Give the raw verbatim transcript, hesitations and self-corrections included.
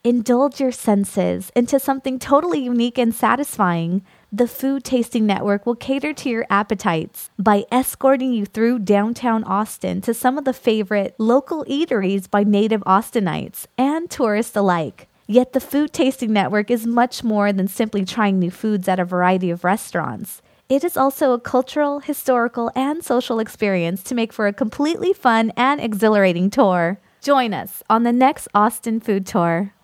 Indulge your senses into something totally unique and satisfying. The Food Tasting Network will cater to your appetites by escorting you through downtown Austin to some of the favorite local eateries by native Austinites and tourists alike. Yet the Food Tasting Network is much more than simply trying new foods at a variety of restaurants. It is also a cultural, historical, and social experience to make for a completely fun and exhilarating tour. Join us on the next Austin Food Tour.